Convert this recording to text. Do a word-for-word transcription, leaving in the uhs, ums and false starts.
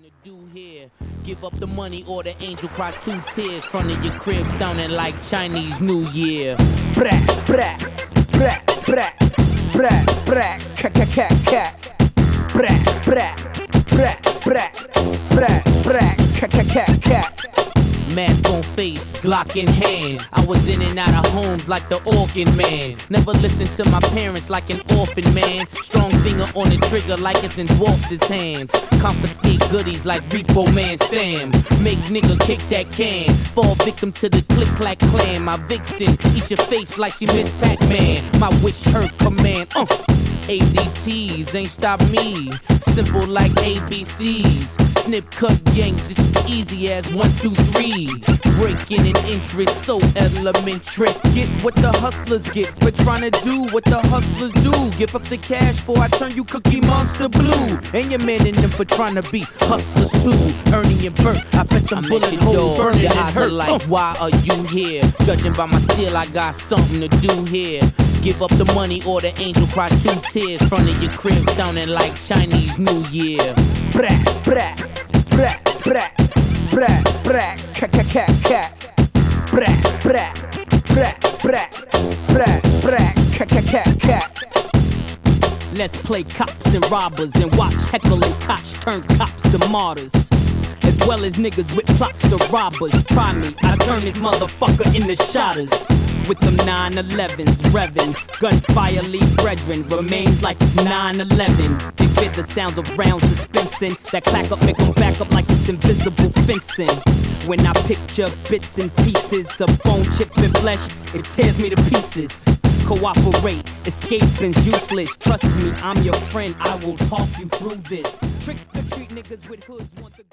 to do here. Give up the money or the angel cries two tears. Front of your crib sounding like Chinese New Year. Brat, brat, brat, brat, brat, brat, cat, cat, cat, cat. Brat, brat, brat, brat, brat, brat, cat, cat, cat, cat. Mask on face, Glock in hand. I was in and out of homes like the organ man. Never listened to my parents like an orphan man. Strong finger on the trigger like it's in Dwarfs' hands. Confiscate goodies like Repo Man Sam. Make nigga kick that can. Fall victim to the click clack clan. My vixen, eat your face like she missed Pac-Man. My wish heard command. Uh. A D Ts ain't stop me. Simple like A B Cs. Snip, cut, yank, just as easy as one, two, three. Breaking in interest, so elementary. Get what the hustlers get for trying to do what the hustlers do. Give up the cash for I turn you Cookie Monster blue. And your man in them for trying to be hustlers too. Ernie and Bert, I bet them bullet holes burning and hurt. Like, why are you here? Judging by my steel, I got something to do here. Give up the money or the angel cries two tears. Front of your crib sounding like Chinese New Year. Brat, brat, brat, brat, brat, brat, cat, cat, cat, cat. Brat, brat, brat, brat, brat, brat, cat, cat, cat, cat. Let's play cops and robbers and watch heckle and Koch turn cops to martyrs. As well as niggas with plots to robbers. Try me, I turn this motherfucker into shotters. With them nine elevens, revving. Gunfire lead brethren, remains like it's nine eleven. They fit the sounds of rounds dispensing. That clack up make them back up like it's invisible fencing. When I picture bits and pieces of bone, chip, and flesh, it tears me to pieces. Cooperate, escaping's useless. Trust me, I'm your friend, I will talk you through this. Trick or treat niggas with hoods want the